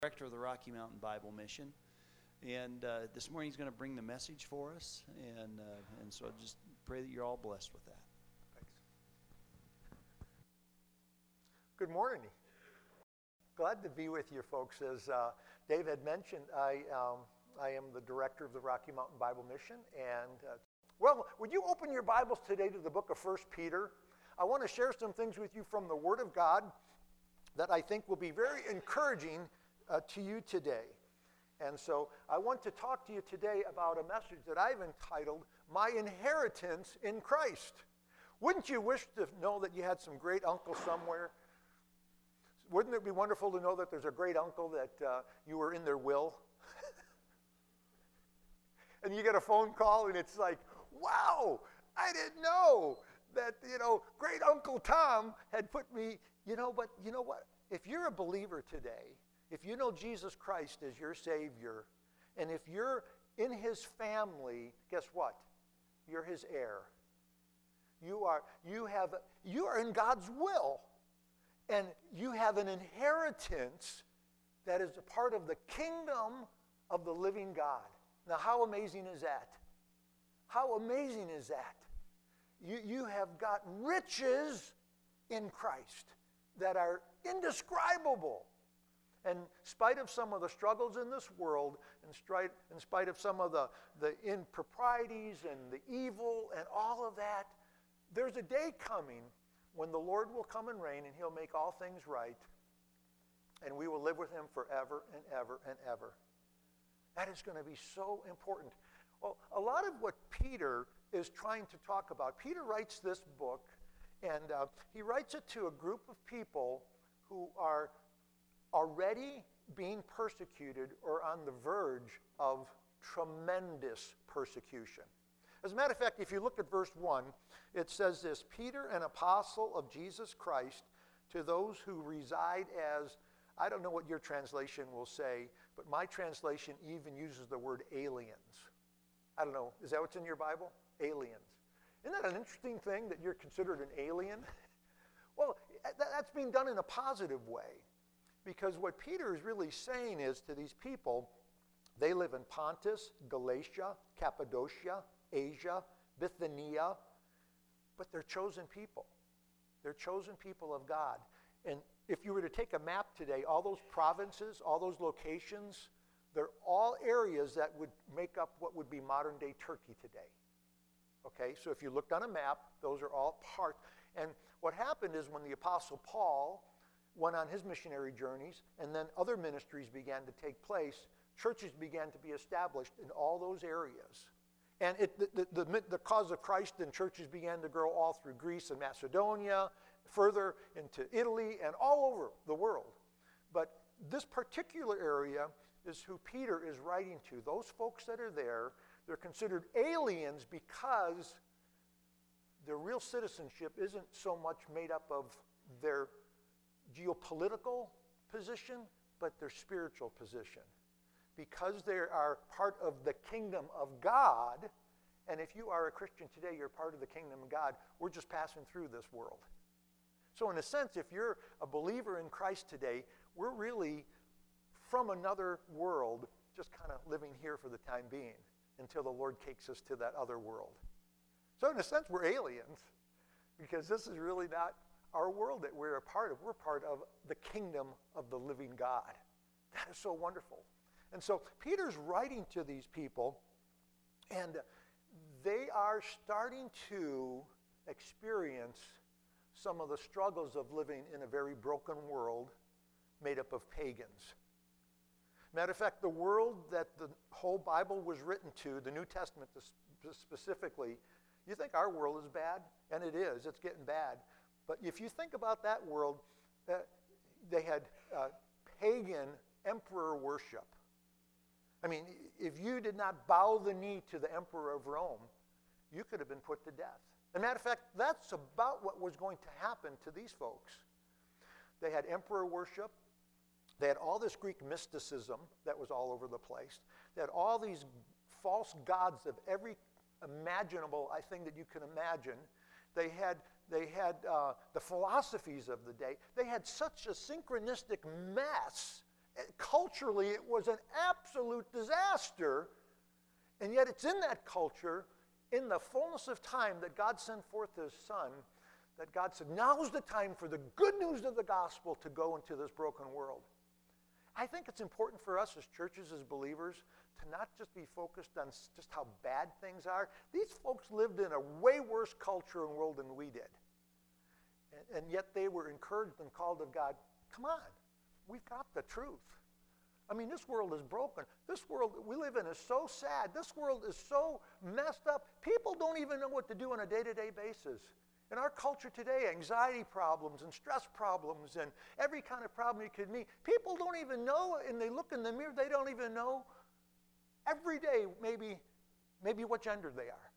Director of the Rocky Mountain Bible Mission, and this morning he's going to bring the message for us, and so I just pray that you're all blessed with that. Thanks. Good morning. Glad to be with you folks. As Dave had mentioned, I am the director of the Rocky Mountain Bible Mission, and would you open your Bibles today to the book of 1 Peter? I want to share some things with you from the Word of God that I think will be very encouraging to you today. And so I want to talk to you today about a message that I've entitled, My Inheritance in Christ. Wouldn't you wish to know that you had some great uncle somewhere? Wouldn't it be wonderful to know that there's a great uncle that you were in their will? And you get a phone call and it's like, wow, I didn't know that, great Uncle Tom had put me, but you know what? If you're a believer today, if you know Jesus Christ as your Savior, and if you're in His family, guess what? You're His heir. You are in God's will, and you have an inheritance that is a part of the kingdom of the living God. Now, how amazing is that? How amazing is that? You have got riches in Christ that are indescribable. And in spite of some of the struggles in this world, in spite of some of the improprieties and the evil and all of that, there's a day coming when the Lord will come and reign and He'll make all things right, and we will live with Him forever and ever and ever. That is going to be so important. Well, a lot of what Peter is trying to talk about, Peter writes this book, and he writes it to a group of people who are already being persecuted or on the verge of tremendous persecution. As a matter of fact, if you look at verse 1, it says this, Peter, an apostle of Jesus Christ, to those who reside as, I don't know what your translation will say, but my translation even uses the word aliens. I don't know, is that what's in your Bible? Aliens. Isn't that an interesting thing that you're considered an alien? Well, that's being done in a positive way. Because what Peter is really saying is to these people, they live in Pontus, Galatia, Cappadocia, Asia, Bithynia, but they're chosen people. They're chosen people of God. And if you were to take a map today, all those provinces, all those locations, they're all areas that would make up what would be modern-day Turkey today. Okay, so if you looked on a map, those are all part. And what happened is when the Apostle Paul went on his missionary journeys, and then other ministries began to take place, churches began to be established in all those areas. And the cause of Christ and churches began to grow all through Greece and Macedonia, further into Italy, and all over the world. But this particular area is who Peter is writing to. Those folks that are there, they're considered aliens because their real citizenship isn't so much made up of their geopolitical position, but their spiritual position. Because they are part of the kingdom of God, and if you are a Christian today, you're part of the kingdom of God, we're just passing through this world. So in a sense, if you're a believer in Christ today, we're really from another world, just kind of living here for the time being, until the Lord takes us to that other world. So in a sense, we're aliens, because this is really not our world that we're a part of. We're part of the kingdom of the living God. That is so wonderful. And so Peter's writing to these people, and they are starting to experience some of the struggles of living in a very broken world made up of pagans. Matter of fact, the world that the whole Bible was written to, the New Testament specifically, you think our world is bad? And it is. It's getting bad. But if you think about that world, they had pagan emperor worship. I mean, if you did not bow the knee to the emperor of Rome, you could have been put to death. As a matter of fact, that's about what was going to happen to these folks. They had emperor worship. They had all this Greek mysticism that was all over the place. They had all these false gods of every imaginable thing that you can imagine. They had the philosophies of the day. They had such a synchronistic mess Culturally, it was an absolute disaster. And yet it's in that culture, in the fullness of time, that God sent forth his Son, that God said, now's the time for the good news of the gospel to go into this broken world. I think it's important for us as churches, as believers, to not just be focused on just how bad things are. These folks lived in a way worse culture and world than we did. And yet they were encouraged and called of God, come on, we've got the truth. I mean, this world is broken. This world that we live in is so sad. This world is so messed up. People don't even know what to do on a day-to-day basis. In our culture today, anxiety problems and stress problems and every kind of problem you could meet, people don't even know, and they look in the mirror, they don't even know every day maybe what gender they are.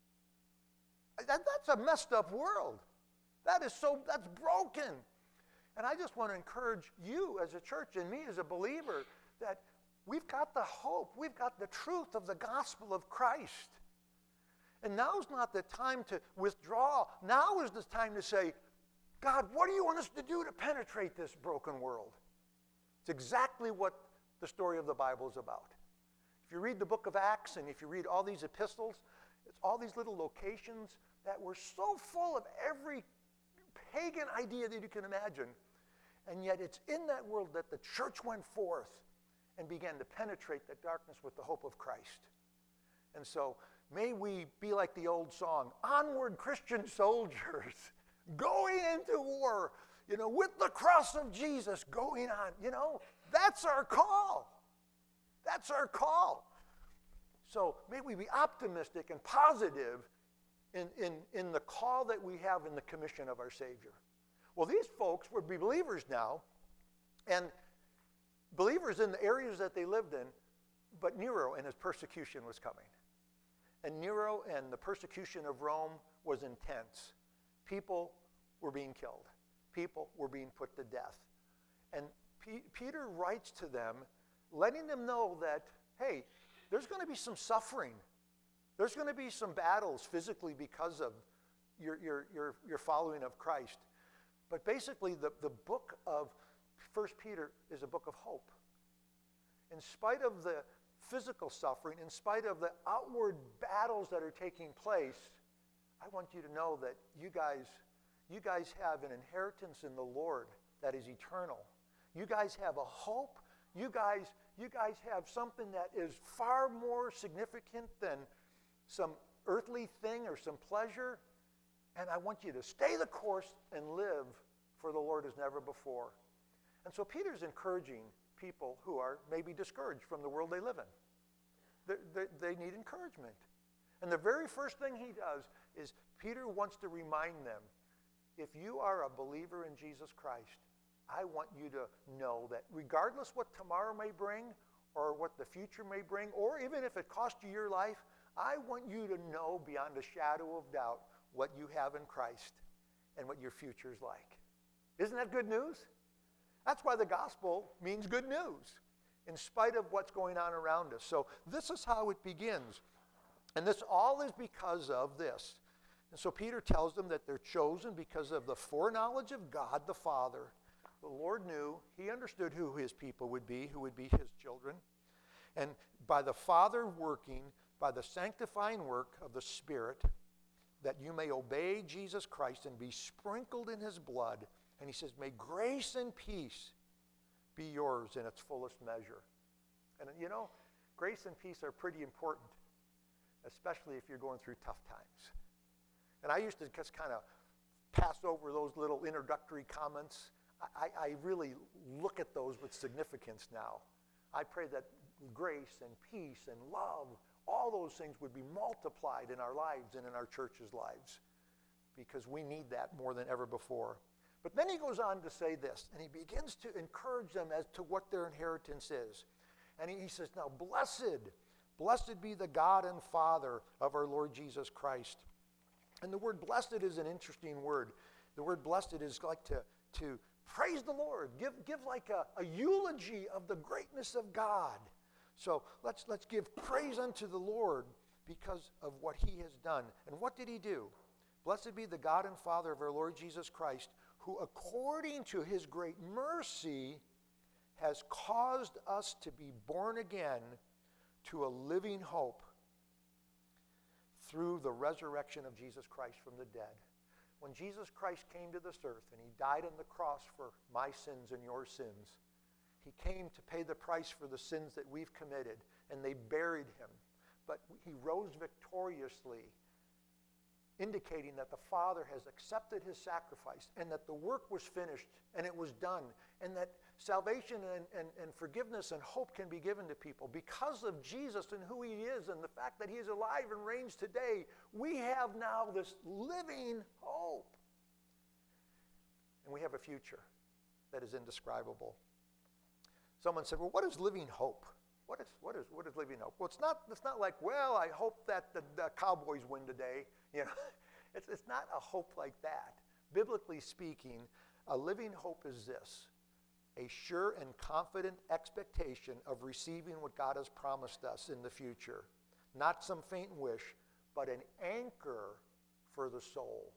That's a messed up world. That's broken. And I just want to encourage you as a church and me as a believer that we've got the hope, we've got the truth of the gospel of Christ. And now's not the time to withdraw. Now is the time to say, God, what do you want us to do to penetrate this broken world? It's exactly what the story of the Bible is about. If you read the book of Acts and if you read all these epistles, it's all these little locations that were so full of every pagan idea that you can imagine. And yet it's in that world that the church went forth and began to penetrate the darkness with the hope of Christ. And so may we be like the old song, onward Christian soldiers, going into war, with the cross of Jesus going on. That's our call. That's our call. So may we be optimistic and positive in the call that we have in the commission of our Savior. Well, these folks would be believers now, and believers in the areas that they lived in, but Nero and his persecution was coming. And Nero and the persecution of Rome was intense. People were being killed. People were being put to death. And Peter writes to them, letting them know that, hey, there's going to be some suffering. There's going to be some battles physically because of your following of Christ. But basically, the book of 1 Peter is a book of hope. In spite of the physical suffering, in spite of the outward battles that are taking place, I want you to know that you guys have an inheritance in the Lord that is eternal. You guys have a hope. You guys have something that is far more significant than some earthly thing or some pleasure. And I want you to stay the course and live for the Lord as never before. And so Peter's encouraging people who are maybe discouraged from the world they live in. They need encouragement. And the very first thing he does is Peter wants to remind them, if you are a believer in Jesus Christ, I want you to know that regardless what tomorrow may bring or what the future may bring, or even if it cost you your life, I want you to know beyond a shadow of doubt what you have in Christ and what your future is like. Isn't that good news? That's why the gospel means good news, in spite of what's going on around us. So this is how it begins. And this all is because of this. And so Peter tells them that they're chosen because of the foreknowledge of God the Father. The Lord knew, he understood who his people would be, who would be his children. And by the Father working, by the sanctifying work of the Spirit, that you may obey Jesus Christ and be sprinkled in his blood. And he says, may grace and peace be yours in its fullest measure. And grace and peace are pretty important, especially if you're going through tough times. And I used to just kind of pass over those little introductory comments. I really look at those with significance now. I pray that grace and peace and love, all those things would be multiplied in our lives and in our church's lives, because we need that more than ever before. But then he goes on to say this, and he begins to encourage them as to what their inheritance is. And he says, now blessed be the God and Father of our Lord Jesus Christ. And the word blessed is an interesting word. The word blessed is like to praise the Lord, give like a eulogy of the greatness of God. So let's give praise unto the Lord because of what he has done. And what did he do? Blessed be the God and Father of our Lord Jesus Christ, who according to his great mercy has caused us to be born again to a living hope through the resurrection of Jesus Christ from the dead. When Jesus Christ came to this earth and he died on the cross for my sins and your sins, he came to pay the price for the sins that we've committed, and they buried him. But he rose victoriously, indicating that the Father has accepted his sacrifice and that the work was finished and it was done, and that salvation and forgiveness and hope can be given to people. Because of Jesus and who he is and the fact that he is alive and reigns today, we have now this living hope. And we have a future that is indescribable. Someone said, well, what is living hope? What is living hope? Well, it's not like, well, I hope that the Cowboys win today. You know, it's not a hope like that. Biblically speaking, a living hope is this: a sure and confident expectation of receiving what God has promised us in the future. Not some faint wish, but an anchor for the soul.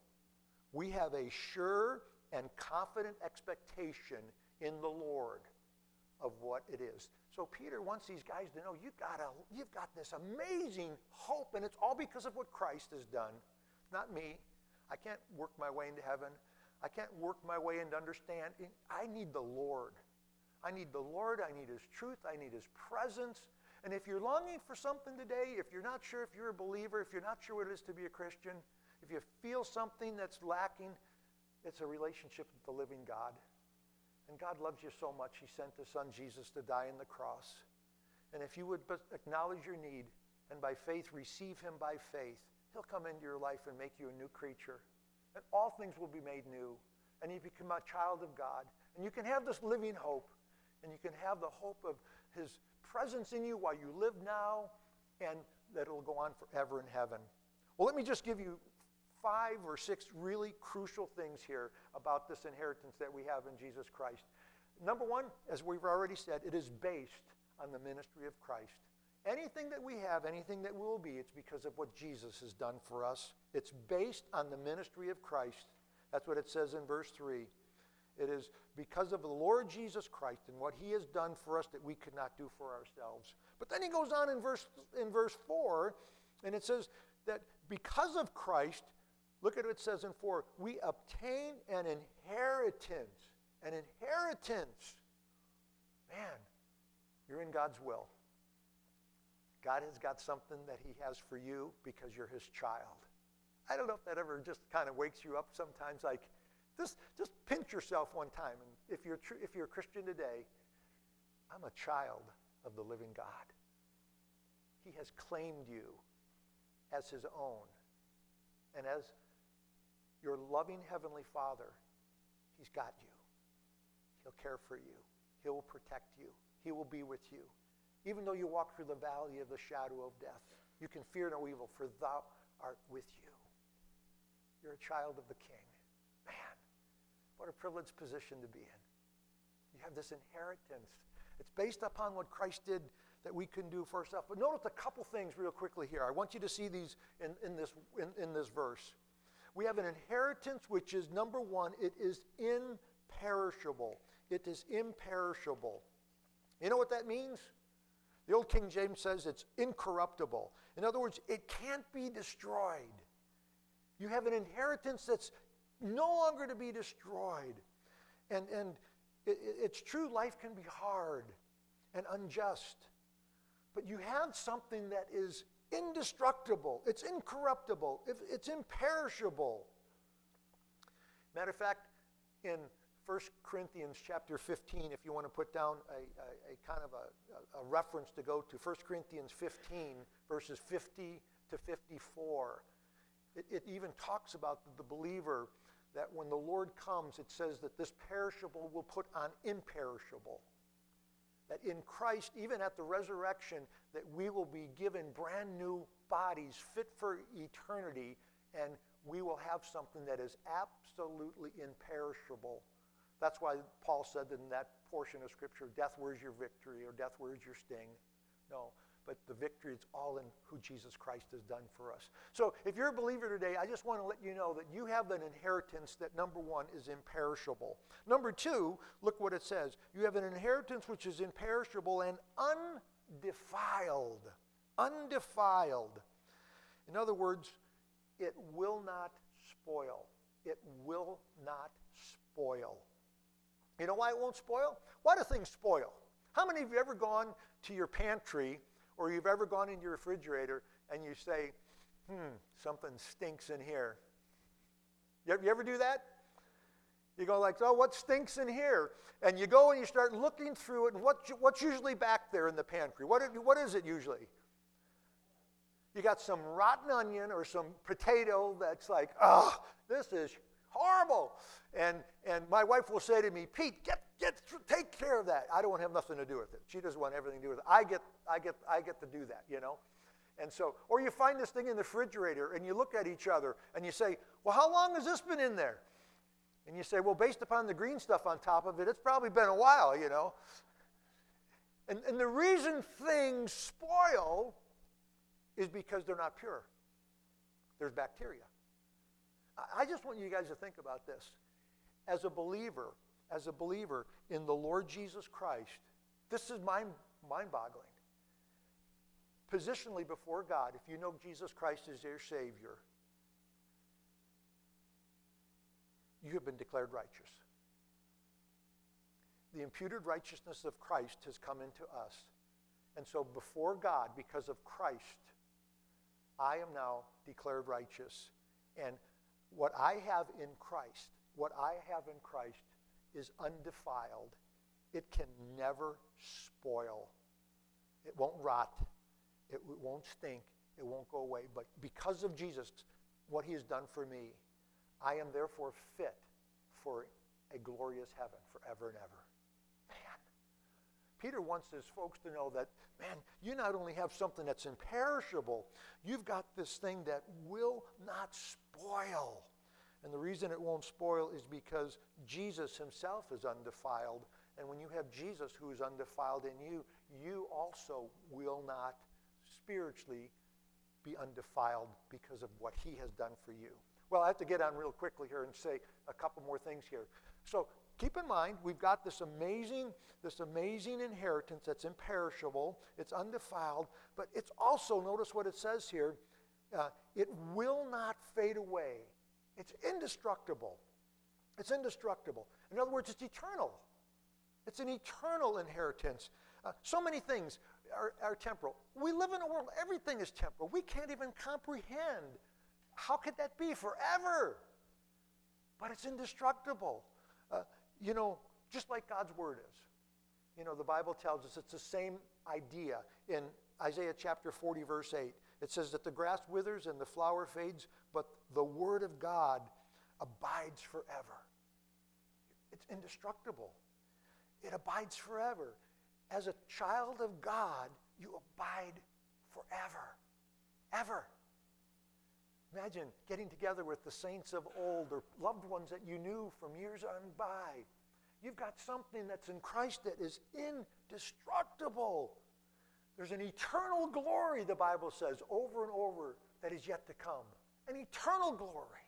We have a sure and confident expectation in the Lord of what it is. So Peter wants these guys to know, you've got this amazing hope, and it's all because of what Christ has done. It's not me. I can't work my way into heaven. I can't work my way into understanding. I need the Lord. I need the Lord. I need his truth. I need his presence. And if you're longing for something today, if you're not sure if you're a believer, if you're not sure what it is to be a Christian, if you feel something that's lacking, it's a relationship with the living God. And God loves you so much, he sent his son Jesus to die on the cross. And if you would but acknowledge your need and by faith receive him by faith, he'll come into your life and make you a new creature. And all things will be made new. And you become a child of God. And you can have this living hope. And you can have the hope of his presence in you while you live now, and that it'll go on forever in heaven. Well, let me just give you 5 or 6 really crucial things here about this inheritance that we have in Jesus Christ. Number 1, as we've already said, it is based on the ministry of Christ. Anything that we have, anything that we will be, it's because of what Jesus has done for us. It's based on the ministry of Christ. That's what it says in verse 3. It is because of the Lord Jesus Christ and what he has done for us that we could not do for ourselves. But then he goes on in verse 4, and it says that because of Christ, look at what it says in 4, we obtain an inheritance. An inheritance. Man, you're in God's will. God has got something that he has for you because you're his child. I don't know if that ever just kind of wakes you up sometimes, like, just pinch yourself one time. And if you're a Christian today, I'm a child of the living God. He has claimed you as his own. And as your loving heavenly Father, he's got you. He'll care for you. He will protect you. He will be with you. Even though you walk through the valley of the shadow of death, you can fear no evil, for thou art with you. You're a child of the King. Man, what a privileged position to be in. You have this inheritance. It's based upon what Christ did that we can do for ourselves. But notice a couple things real quickly here. I want you to see these in this verse. We have an inheritance which is, number 1, it is imperishable. It is imperishable. You know what that means? The old King James says it's incorruptible. In other words, it can't be destroyed. You have an inheritance that's no longer to be destroyed. And it's true, life can be hard and unjust. But you have something that is indestructible. It's incorruptible. It's imperishable. Matter of fact, in 1 Corinthians chapter 15, if you want to put down a kind of a reference to go to, 1 Corinthians 15, verses 50 to 54, it even talks about the believer that when the Lord comes, it says that this perishable will put on imperishable. That in Christ, even at the resurrection, that we will be given brand new bodies fit for eternity, and we will have something that is absolutely imperishable. That's why Paul said in that portion of Scripture, death, where's your victory? Or death, where's your sting? No. but the victory is all in who Jesus Christ has done for us. So if you're a believer today, I just want to let you know that you have an inheritance that, number one, is imperishable. Number two, look what it says. You have an inheritance which is imperishable and undefiled. Undefiled. In other words, it will not spoil. It will not spoil. You know why it won't spoil? Why do things spoil? How many of you ever gone to your pantry or you've ever gone in your refrigerator and you say, something stinks in here? You ever do that? You go like, oh, what stinks in here? And you go and you start looking through it, and what's usually back there in the pantry? What is it usually? You got some rotten onion or some potato that's like, this is horrible. And my wife will say to me, Pete, take care of that. I don't want to have nothing to do with it. She doesn't want everything to do with it. I get to do that, you know. And so, or you find this thing in the refrigerator and you look at each other and you say, well, how long has this been in there? And you say, well, based upon the green stuff on top of it, it's probably been a while, you know. And the reason things spoil is because they're not pure. There's bacteria. I just want you guys to think about this. As a believer in the Lord Jesus Christ, this is mind-boggling. Positionally before God, if you know Jesus Christ as your Savior, you have been declared righteous. The imputed righteousness of Christ has come into us. And so before God, because of Christ, I am now declared righteous. And what I have in Christ is undefiled. It can never spoil. It won't rot. It won't stink. It won't go away. But because of Jesus, what he has done for me, I am therefore fit for a glorious heaven forever and ever. Man, Peter wants his folks to know that, man, you not only have something that's imperishable, you've got this thing that will not spoil. And the reason it won't spoil is because Jesus himself is undefiled. And when you have Jesus who is undefiled in you, you also will not spiritually be undefiled because of what he has done for you. Well, I have to get on real quickly here and say a couple more things here. So keep in mind, we've got this amazing inheritance that's imperishable. It's undefiled, but it's also, notice what it says here, it will not fade away. It's indestructible. It's indestructible. In other words, it's eternal. It's an eternal inheritance. So many things are temporal. We live in a world, everything is temporal. We can't even comprehend. How could that be forever? But it's indestructible. Just like God's word is. The Bible tells us it's the same idea. In Isaiah chapter 40, verse 8, it says that the grass withers and the flower fades, but the word of God abides forever. It's indestructible. It abides forever. As a child of God, you abide forever. Ever. Imagine getting together with the saints of old or loved ones that you knew from years on by. You've got something that's in Christ that is indestructible. There's an eternal glory, the Bible says, over and over, that is yet to come. An eternal glory.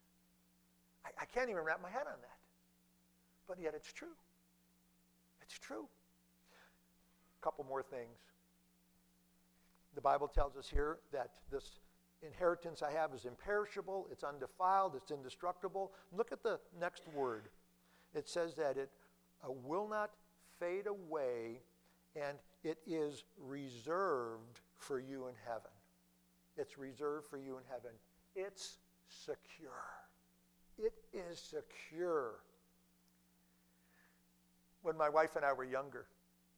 I can't even wrap my head on that. But yet it's true. It's true. A couple more things. The Bible tells us here that this inheritance I have is imperishable, it's undefiled, it's indestructible. Look at the next word. It says that it will not fade away, and it is reserved for you in heaven. It's reserved for you in heaven. It's secure. It is secure. When my wife and I were younger,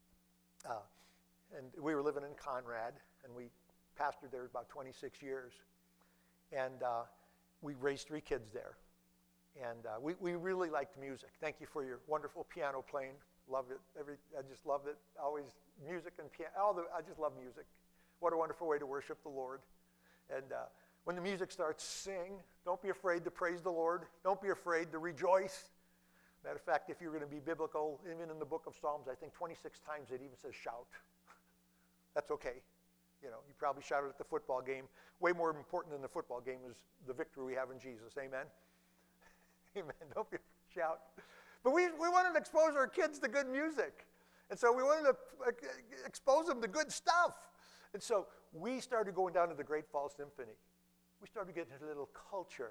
and we were living in Conrad, and we pastored there about 26 years, and we raised 3 kids there. And we really liked music. Thank you for your wonderful piano playing. Loved it. I just loved it. Always music and piano. I just love music. What a wonderful way to worship the Lord. And when the music starts, sing. Don't be afraid to praise the Lord. Don't be afraid to rejoice. Matter of fact, if you're going to be biblical, even in the book of Psalms, I think 26 times it even says shout. That's okay. You probably shouted at the football game. Way more important than the football game is the victory we have in Jesus. Amen? Amen. Don't be shout. But we wanted to expose our kids to good music. And so we wanted to expose them to good stuff. And so we started going down to the Great Falls Symphony. We started getting a little culture.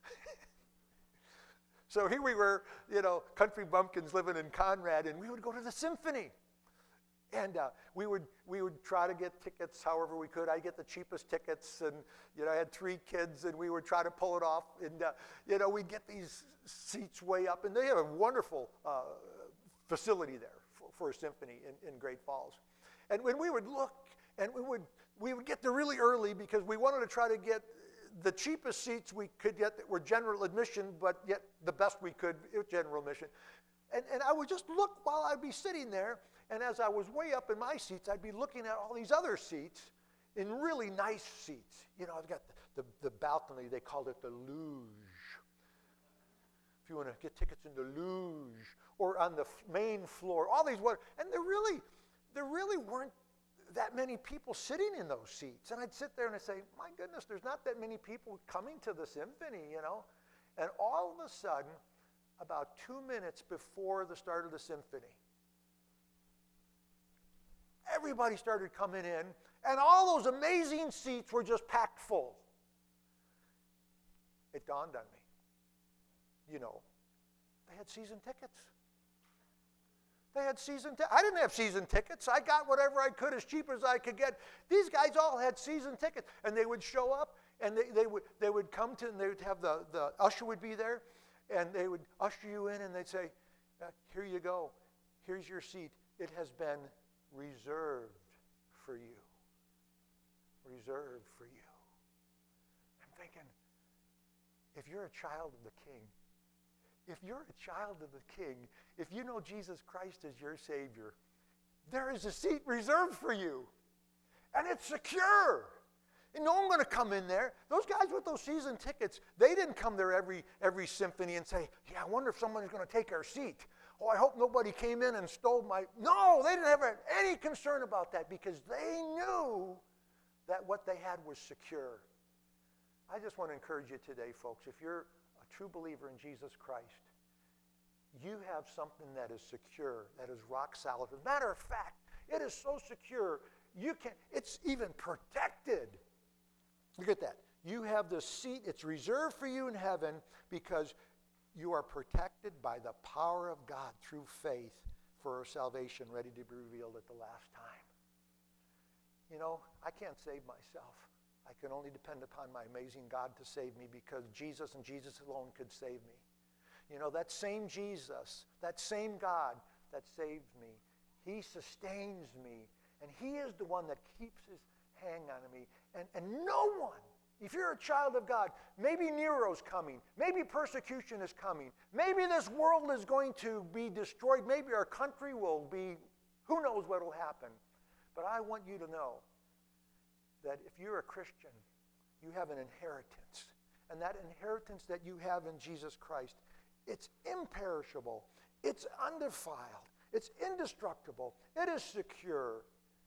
So here we were, country bumpkins living in Conrad, and we would go to the symphony. And we would try to get tickets however we could. I'd get the cheapest tickets, and I had 3 kids, and we would try to pull it off. And we'd get these seats way up, and they have a wonderful facility there for a symphony in Great Falls. And when we would look, and we would get there really early because we wanted to try to get the cheapest seats we could get that were general admission, but yet the best we could general admission. And I would just look while I'd be sitting there. And as I was way up in my seats, I'd be looking at all these other seats in really nice seats. I've got the balcony, they called it the luge. If you want to get tickets in the luge, or on the main floor, all these, and there really weren't that many people sitting in those seats. And I'd sit there and I'd say, my goodness, there's not that many people coming to the symphony, And all of a sudden, about 2 minutes before the start of the symphony, everybody started coming in, and all those amazing seats were just packed full. It dawned on me. They had season tickets. I didn't have season tickets. I got whatever I could as cheap as I could get. These guys all had season tickets, and they would show up, and they would come to, and they would have the usher would be there, and they would usher you in, and they'd say, here you go. Here's your seat. It has been reserved for you. Reserved for you. I'm thinking, if you're a child of the King, if you know Jesus Christ as your Savior, there is a seat reserved for you. And it's secure. And no one's going to come in there. Those guys with those season tickets, they didn't come there every symphony and say, I wonder if someone's going to take our seat. Oh, I hope nobody came in and stole my... No, they didn't have any concern about that because they knew that what they had was secure. I just want to encourage you today, folks, if you're a true believer in Jesus Christ, you have something that is secure, that is rock solid. As a matter of fact, it is so secure, it's even protected. Look at that. You have the seat, it's reserved for you in heaven because you are protected by the power of God through faith for our salvation ready to be revealed at the last time. I can't save myself. I can only depend upon my amazing God to save me because Jesus and Jesus alone could save me. That same Jesus, that same God that saved me, he sustains me, and he is the one that keeps his hand on me. And no one, if you're a child of God, maybe Nero's coming, maybe persecution is coming, maybe this world is going to be destroyed, maybe our country will be, who knows what will happen. But I want you to know that if you're a Christian, you have an inheritance. And that inheritance that you have in Jesus Christ, it's imperishable, it's undefiled, it's indestructible, it is secure,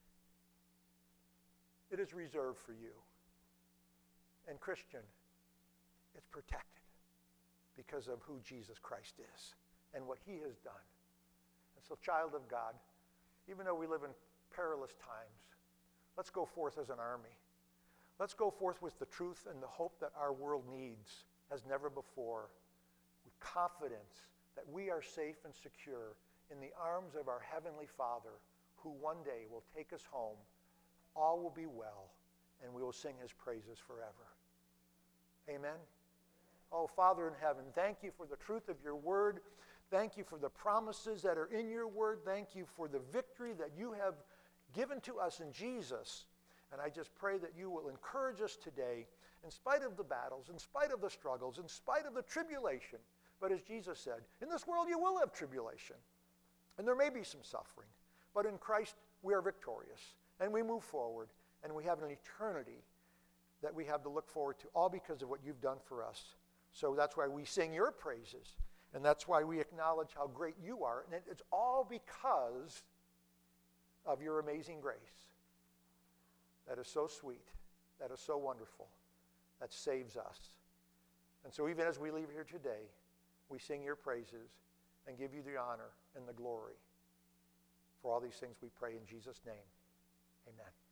it is reserved for you. And Christian, it's protected because of who Jesus Christ is and what he has done. And so, child of God, even though we live in perilous times, let's go forth as an army. Let's go forth with the truth and the hope that our world needs as never before, with confidence that we are safe and secure in the arms of our Heavenly Father, who one day will take us home. All will be well, and we will sing his praises forever. Amen? Oh, Father in heaven, thank you for the truth of your word. Thank you for the promises that are in your word. Thank you for the victory that you have given to us in Jesus. And I just pray that you will encourage us today, in spite of the battles, in spite of the struggles, in spite of the tribulation. But as Jesus said, in this world you will have tribulation. And there may be some suffering. But in Christ we are victorious. And we move forward. And we have an eternity that we have to look forward to, all because of what you've done for us. So that's why we sing your praises. And that's why we acknowledge how great you are. And it's all because of your amazing grace. that is so sweet, that is so wonderful, that saves us. And so even as we leave here today, we sing your praises and give you the honor and the glory. For all these things we pray in Jesus' name. Amen.